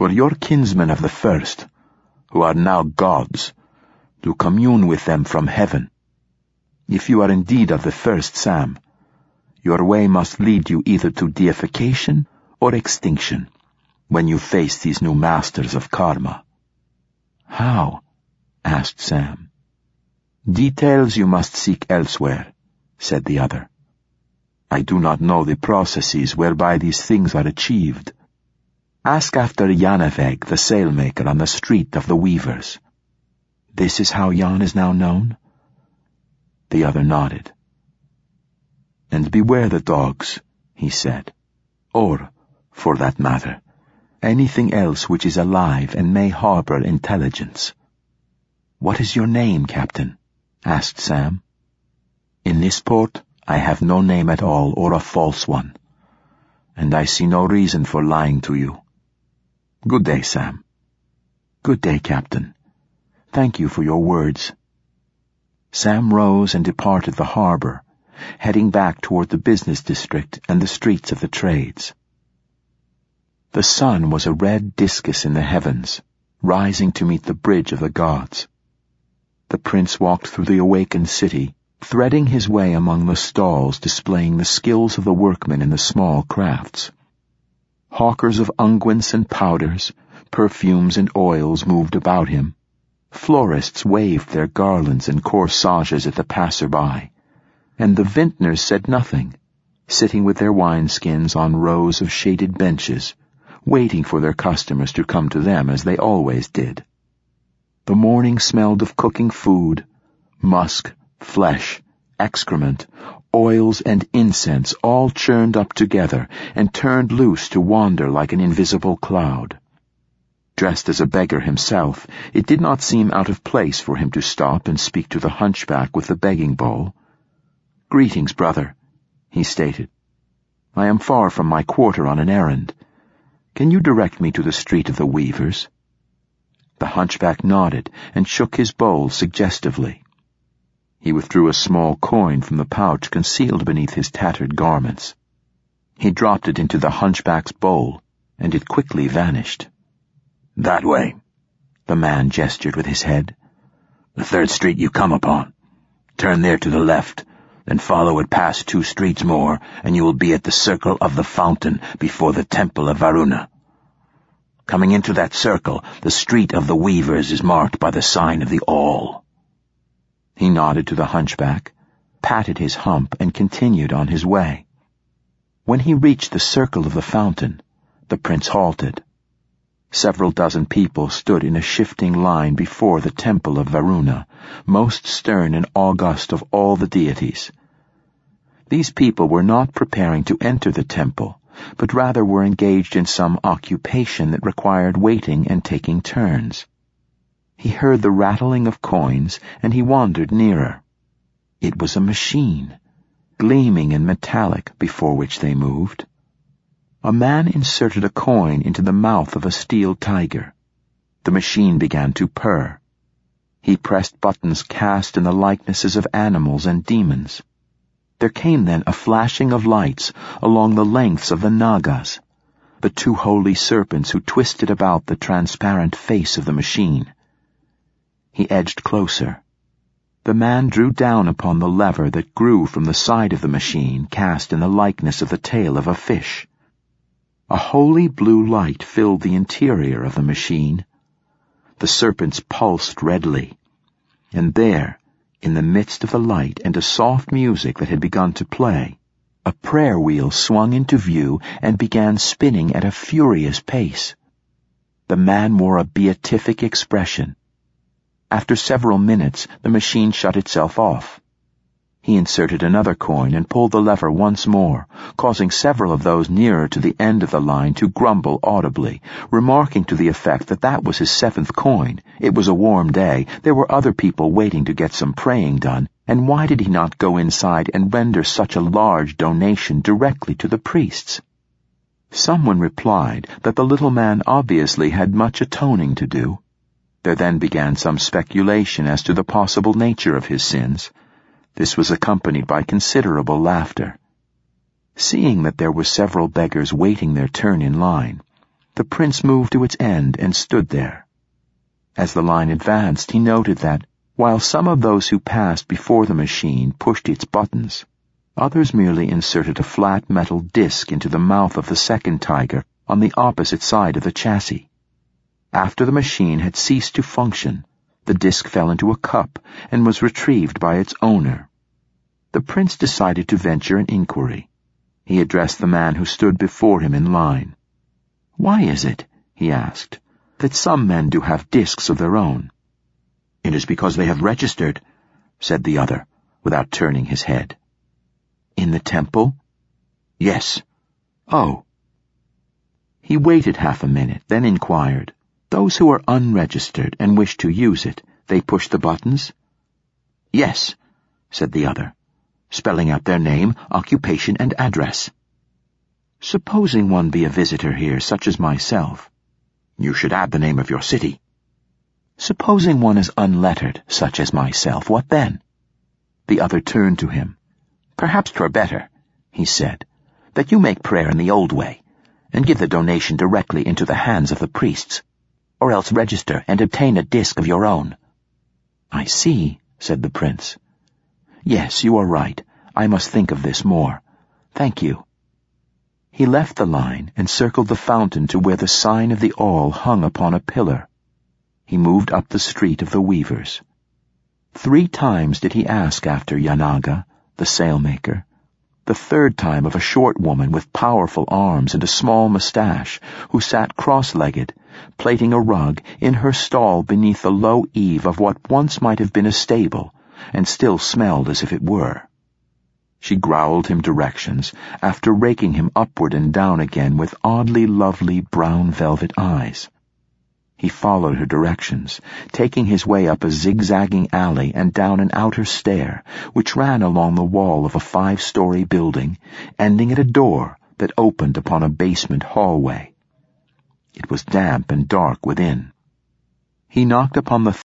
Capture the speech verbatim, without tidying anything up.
for your kinsmen of the first, who are now gods, to commune with them from heaven. If you are indeed of the first, Sam, your way must lead you either to deification or extinction when you face these new masters of karma." "How?" asked Sam. "Details you must seek elsewhere," said the other. "I do not know the processes whereby these things are achieved. Ask after Yanaveg, the sailmaker on the street of the weavers." "This is how Jan is now known?" The other nodded. "And beware the dogs," he said, "or, for that matter, anything else which is alive and may harbor intelligence." "What is your name, Captain?" asked Sam. "In this port I have no name at all or a false one, and I see no reason for lying to you. Good day, Sam." "Good day, Captain. Thank you for your words." Sam rose and departed the harbor, heading back toward the business district and the streets of the trades. The sun was a red discus in the heavens, rising to meet the bridge of the gods. The prince walked through the awakened city, threading his way among the stalls displaying the skills of the workmen in the small crafts. Hawkers of unguents and powders, perfumes and oils moved about him. Florists waved their garlands and corsages at the passer-by, and the vintners said nothing, sitting with their wineskins on rows of shaded benches, waiting for their customers to come to them as they always did. The morning smelled of cooking food, musk, flesh, excrement, oils, and incense all churned up together and turned loose to wander like an invisible cloud. Dressed as a beggar himself, it did not seem out of place for him to stop and speak to the hunchback with the begging bowl. "Greetings, brother," he stated. "I am far from my quarter on an errand. Can you direct me to the street of the weavers?" The hunchback nodded and shook his bowl suggestively. He withdrew a small coin from the pouch concealed beneath his tattered garments. He dropped it into the hunchback's bowl, and it quickly vanished. "That way," the man gestured with his head. "The third street you come upon. Turn there to the left, then follow it past two streets more, and you will be at the circle of the fountain before the temple of Varuna. Coming into that circle, the street of the weavers is marked by the sign of the awl." He nodded to the hunchback, patted his hump, and continued on his way. When he reached the circle of the fountain, the prince halted. Several dozen people stood in a shifting line before the temple of Varuna, most stern and august of all the deities. These people were not preparing to enter the temple, but rather were engaged in some occupation that required waiting and taking turns. He heard the rattling of coins, and he wandered nearer. It was a machine, gleaming and metallic, before which they moved. A man inserted a coin into the mouth of a steel tiger. The machine began to purr. He pressed buttons cast in the likenesses of animals and demons. There came then a flashing of lights along the lengths of the Nagas, the two holy serpents who twisted about the transparent face of the machine. He edged closer. The man drew down upon the lever that grew from the side of the machine, cast in the likeness of the tail of a fish. A holy blue light filled the interior of the machine. The serpents pulsed redly, and there, in the midst of the light and a soft music that had begun to play, a prayer wheel swung into view and began spinning at a furious pace. The man wore a beatific expression. After several minutes, the machine shut itself off. He inserted another coin and pulled the lever once more, causing several of those nearer to the end of the line to grumble audibly, remarking to the effect that that was his seventh coin. It was a warm day, there were other people waiting to get some praying done, and why did he not go inside and render such a large donation directly to the priests? Someone replied that the little man obviously had much atoning to do. There then began some speculation as to the possible nature of his sins. This was accompanied by considerable laughter. Seeing that there were several beggars waiting their turn in line, The prince moved to its end and stood there. As the line advanced, he noted that, while some of those who passed before the machine pushed its buttons, others merely inserted a flat metal disc into the mouth of the second tiger on the opposite side of the chassis. After the machine had ceased to function, the disc fell into a cup and was retrieved by its owner. The prince decided to venture an inquiry. He addressed the man who stood before him in line. "Why is it," he asked, "that some men do have discs of their own?" "It is because they have registered," said the other, without turning his head. "In the temple?" "Yes." "Oh." He waited half a minute, then inquired, "Those who are unregistered and wish to use it, they push the buttons?" "Yes," said the other, spelling out their name, occupation, and address. "Supposing one be a visitor here, such as myself." "You should add the name of your city." "Supposing one is unlettered, such as myself, what then?" The other turned to him. "Perhaps 'twere better," he said, "that you make prayer in the old way, and give the donation directly into the hands of the priests, or else register and obtain a disc of your own." "I see," said the prince. "Yes, you are right. I must think of this more. Thank you." He left the line and circled the fountain to where the sign of the awl hung upon a pillar. He moved up the street of the weavers. Three times did he ask after Yanaga, the sailmaker. The third time of a short woman with powerful arms and a small mustache, who sat cross-legged, plaiting a rug in her stall beneath the low eave of what once might have been a stable, and still smelled as if it were. She growled him directions, after raking him upward and down again with oddly lovely brown velvet eyes. He followed her directions, taking his way up a zigzagging alley and down an outer stair, which ran along the wall of a five-story building, ending at a door that opened upon a basement hallway. It was damp and dark within. He knocked upon the